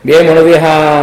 Bien, buenos días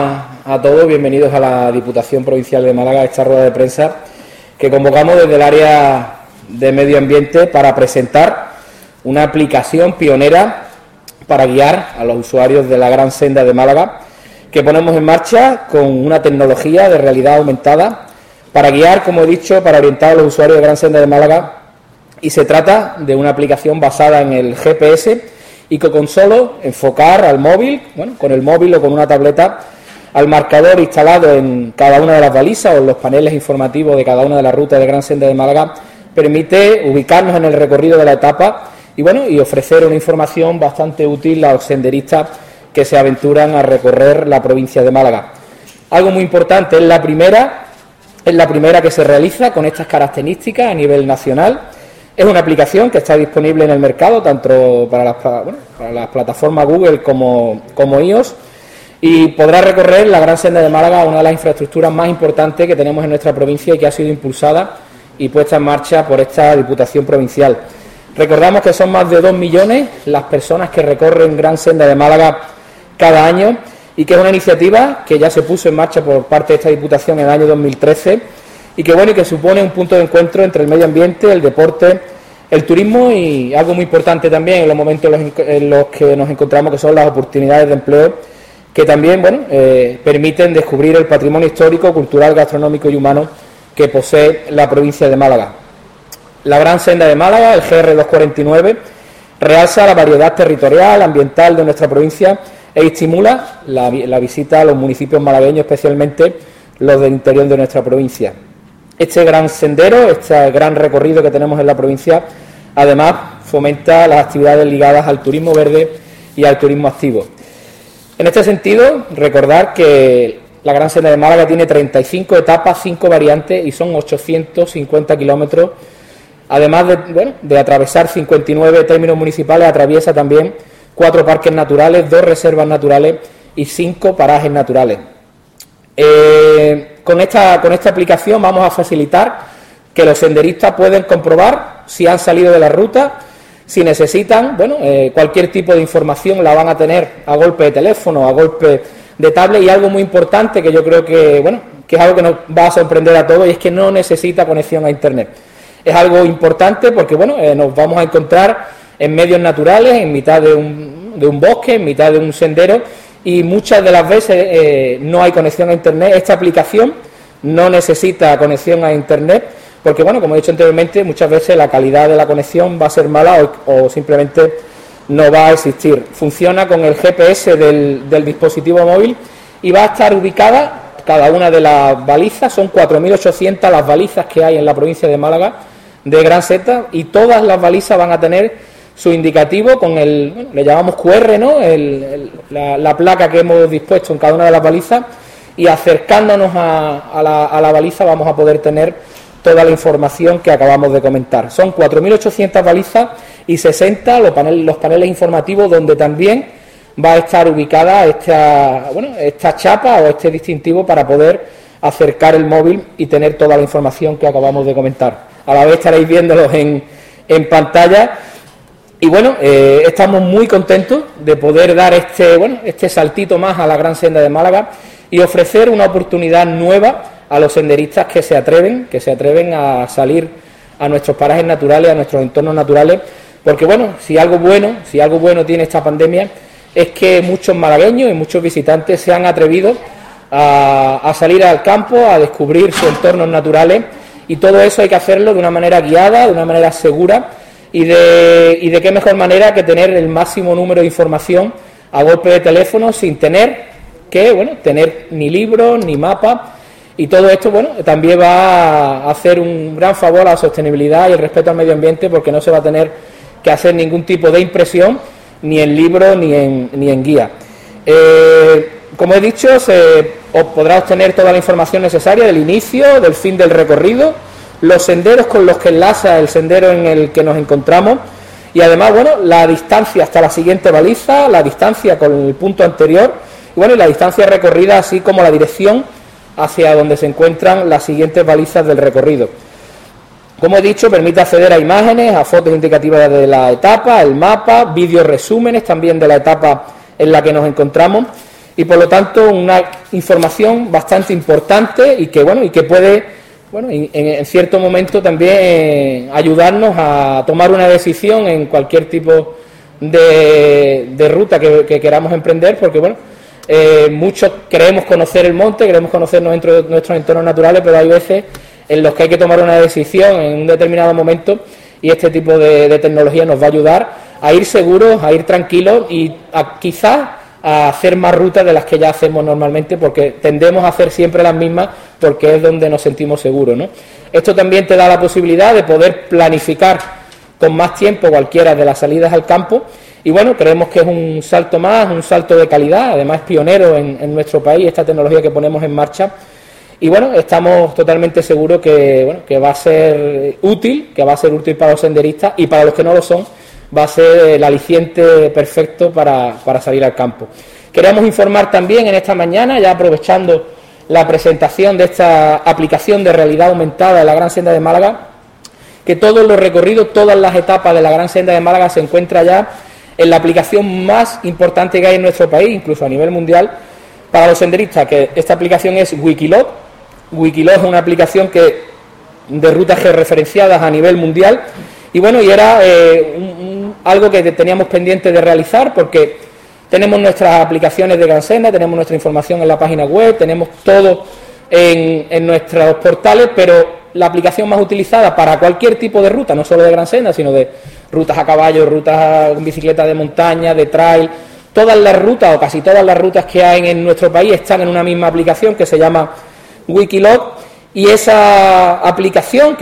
a todos, bienvenidos a la Diputación Provincial de Málaga, a esta rueda de prensa que convocamos desde el área de Medio Ambiente para presentar una aplicación pionera para guiar a los usuarios de la Gran Senda de Málaga, que ponemos en marcha con una tecnología de realidad aumentada para guiar, como he dicho, para orientar a los usuarios de Gran Senda de Málaga, y se trata de una aplicación basada en el GPS y que con solo enfocar al móvil, con el móvil o con una tableta, al marcador instalado en cada una de las balizas o en los paneles informativos de cada una de las rutas de Gran Senda de Málaga, permite ubicarnos en el recorrido de la etapa y ofrecer una información bastante útil a los senderistas que se aventuran a recorrer la provincia de Málaga. Algo muy importante, es la primera que se realiza con estas características a nivel nacional. Es una aplicación que está disponible en el mercado, tanto para las plataformas Google como iOS, y podrá recorrer la Gran Senda de Málaga, una de las infraestructuras más importantes que tenemos en nuestra provincia y que ha sido impulsada y puesta en marcha por esta Diputación Provincial. Recordamos que son más de 2 millones las personas que recorren Gran Senda de Málaga cada año y que es una iniciativa que ya se puso en marcha por parte de esta Diputación en el año 2013 y que supone un punto de encuentro entre el medio ambiente, el deporte, el turismo y algo muy importante también en los momentos en los que nos encontramos, que son las oportunidades de empleo que también permiten descubrir el patrimonio histórico, cultural, gastronómico y humano que posee la provincia de Málaga. La Gran Senda de Málaga, el GR 249, realza la variedad territorial, ambiental de nuestra provincia e estimula la visita a los municipios malagueños, especialmente los del interior de nuestra provincia. Este gran sendero, este gran recorrido que tenemos en la provincia, además fomenta las actividades ligadas al turismo verde y al turismo activo. En este sentido, recordar que la Gran Senda de Málaga tiene 35 etapas, 5 variantes y son 850 kilómetros. Además de atravesar 59 términos municipales, atraviesa también 4 parques naturales, 2 reservas naturales y 5 parajes naturales. Con esta aplicación vamos a facilitar que los senderistas pueden comprobar si han salido de la ruta, si necesitan cualquier tipo de información la van a tener a golpe de teléfono, a golpe de tablet, y algo muy importante que yo creo que es algo que nos va a sorprender a todos, y es que no necesita conexión a internet. Es algo importante porque nos vamos a encontrar en medios naturales, en mitad de un bosque, en mitad de un sendero, y muchas de las veces no hay conexión a internet. Esta aplicación no necesita conexión a internet porque, como he dicho anteriormente, muchas veces la calidad de la conexión va a ser mala o simplemente no va a existir. Funciona con el GPS del dispositivo móvil y va a estar ubicada cada una de las balizas. Son 4.800 las balizas que hay en la provincia de Málaga de Gran Senda, y todas las balizas van a tener su indicativo con le llamamos QR, la placa que hemos dispuesto en cada una de las balizas, y acercándonos a la baliza vamos a poder tener toda la información que acabamos de comentar. Son 4.800 balizas y 60 los paneles informativos donde también va a estar ubicada esta chapa o este distintivo para poder acercar el móvil y tener toda la información que acabamos de comentar. A la vez estaréis viéndolos en pantalla. Y estamos muy contentos de poder dar este saltito más a la Gran Senda de Málaga y ofrecer una oportunidad nueva a los senderistas que se atreven a salir a nuestros parajes naturales, a nuestros entornos naturales, porque si algo bueno tiene esta pandemia es que muchos malagueños y muchos visitantes se han atrevido a salir al campo, a descubrir sus entornos naturales, y todo eso hay que hacerlo de una manera guiada, de una manera segura. Y de qué mejor manera que tener el máximo número de información a golpe de teléfono sin tener que tener ni libros ni mapas, y todo esto también va a hacer un gran favor a la sostenibilidad y el respeto al medio ambiente, porque no se va a tener que hacer ningún tipo de impresión ni en libro ni en guía. Como he dicho, podrá obtener toda la información necesaria del inicio, del fin del recorrido, los senderos con los que enlaza el sendero en el que nos encontramos, y además la distancia hasta la siguiente baliza, la distancia con el punto anterior y la distancia recorrida, así como la dirección hacia donde se encuentran las siguientes balizas del recorrido. Como he dicho, permite acceder a imágenes, a fotos indicativas de la etapa, el mapa, vídeos resúmenes también de la etapa en la que nos encontramos, y por lo tanto una información bastante importante y que puede en cierto momento también ayudarnos a tomar una decisión en cualquier tipo de ruta que queramos emprender, porque muchos queremos conocer el monte, queremos conocer nuestros entornos naturales, pero hay veces en los que hay que tomar una decisión en un determinado momento, y este tipo de tecnología nos va a ayudar a ir seguros, a ir tranquilos y quizás a hacer más rutas de las que ya hacemos normalmente, porque tendemos a hacer siempre las mismas porque es donde nos sentimos seguros, ¿no? Esto también te da la posibilidad de poder planificar con más tiempo cualquiera de las salidas al campo, y creemos que es un salto más, un salto de calidad, además pionero en nuestro país esta tecnología que ponemos en marcha, y estamos totalmente seguros que va a ser útil, para los senderistas, y para los que no lo son va a ser el aliciente perfecto para salir al campo. Queremos informar también en esta mañana, ya aprovechando la presentación de esta aplicación de realidad aumentada en la Gran Senda de Málaga, que todos los recorridos, todas las etapas de la Gran Senda de Málaga se encuentra ya en la aplicación más importante que hay en nuestro país, incluso a nivel mundial, para los senderistas, que esta aplicación es Wikilog. Wikilog es una aplicación de rutas georreferenciadas a nivel mundial, y era algo que teníamos pendiente de realizar, porque tenemos nuestras aplicaciones de Gran Senda, tenemos nuestra información en la página web, tenemos todo en nuestros portales, pero la aplicación más utilizada para cualquier tipo de ruta, no solo de Gran Senda, sino de rutas a caballo, rutas con bicicleta de montaña, de trail, todas las rutas o casi todas las rutas que hay en nuestro país están en una misma aplicación que se llama Wikilog, y esa aplicación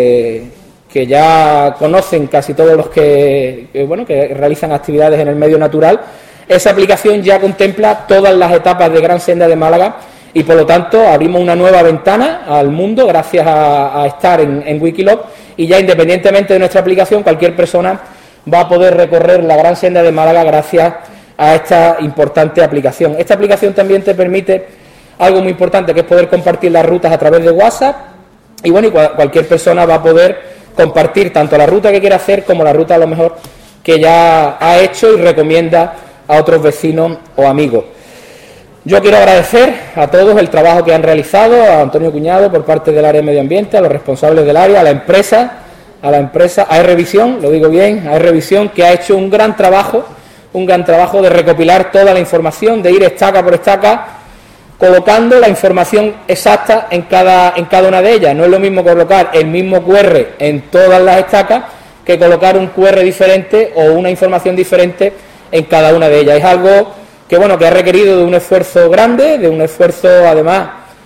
que ya conocen casi todos los que realizan actividades en el medio natural, esa aplicación ya contempla todas las etapas de Gran Senda de Málaga, y por lo tanto abrimos una nueva ventana al mundo gracias a estar en Wikilog, y ya independientemente de nuestra aplicación cualquier persona va a poder recorrer la Gran Senda de Málaga gracias a esta importante aplicación. Esta aplicación también te permite algo muy importante, que es poder compartir las rutas a través de WhatsApp, y cualquier persona va a poder compartir tanto la ruta que quiere hacer como la ruta a lo mejor que ya ha hecho y recomienda a otros vecinos o amigos. Yo quiero agradecer a todos el trabajo que han realizado, a Antonio Cuñado por parte del área de medio ambiente, a los responsables del área, a la empresa AERrevisión, lo digo bien, AERrevisión, que ha hecho un gran trabajo de recopilar toda la información, de ir estaca por estaca, colocando la información exacta en cada una de ellas. No es lo mismo colocar el mismo QR en todas las estacas que colocar un QR diferente o una información diferente en cada una de ellas. Es algo que ha requerido de un esfuerzo grande, de un esfuerzo además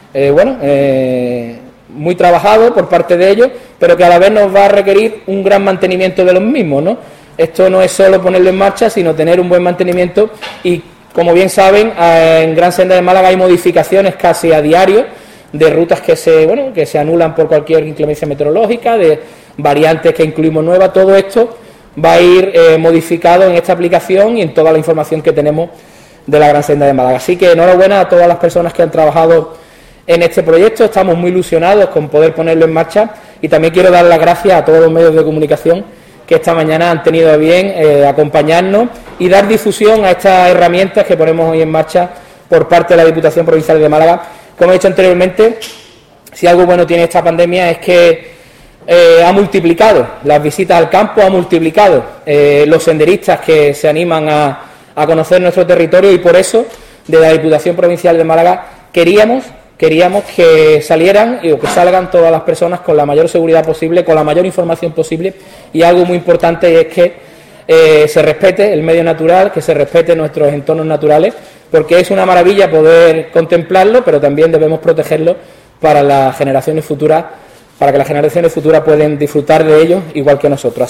muy trabajado por parte de ellos, pero que a la vez nos va a requerir un gran mantenimiento de los mismos, ¿no? Esto no es solo ponerlo en marcha, sino tener un buen mantenimiento, y como bien saben, en Gran Senda de Málaga hay modificaciones casi a diario de rutas que se anulan por cualquier inclemencia meteorológica, de variantes que incluimos nuevas. Todo esto va a ir modificado en esta aplicación y en toda la información que tenemos de la Gran Senda de Málaga. Así que enhorabuena a todas las personas que han trabajado en este proyecto. Estamos muy ilusionados con poder ponerlo en marcha, y también quiero dar las gracias a todos los medios de comunicación que esta mañana han tenido a bien acompañarnos y dar difusión a estas herramientas que ponemos hoy en marcha por parte de la Diputación Provincial de Málaga. Como he dicho anteriormente, si algo bueno tiene esta pandemia es que ha multiplicado las visitas al campo, ha multiplicado los senderistas que se animan a conocer nuestro territorio, y por eso de la Diputación Provincial de Málaga queríamos que salieran o que salgan todas las personas con la mayor seguridad posible, con la mayor información posible, y algo muy importante es que se respete el medio natural, que se respete nuestros entornos naturales, porque es una maravilla poder contemplarlo, pero también debemos protegerlo para las generaciones futuras, para que las generaciones futuras puedan disfrutar de ellos igual que nosotros.